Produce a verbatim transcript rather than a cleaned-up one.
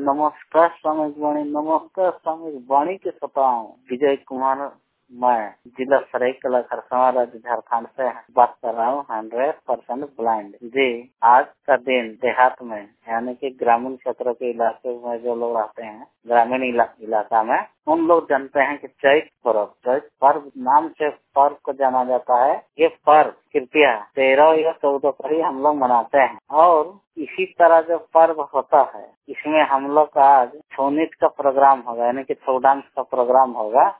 नमस्कार सामूहिक वाणी, नमस्कार सामूहिक वाणी के श्रोताओं। विजय कुमार मैं जिला सरायकेला खरसावां राज्य झारखंड से बात कर रहा हूँ। हंड्रेड परसेंट ब्लाइंड जी। आज का दिन देहात में यानी कि ग्रामीण क्षेत्रों के इलाके में जो लोग रहते हैं ग्रामीण इला, इलाका में उन लोग जानते हैं कि चैत पर्व चैत पर्व नाम से पर्व को जाना जाता है। ये पर्व कृपया तेरह या चौदह को ही हम लोग मनाते हैं और इसी तरह जो पर्व होता है इसमें हम लोग का आज छौ नृत्य का प्रोग्राम होगा यानी कि छौ डांस का प्रोग्राम होगा।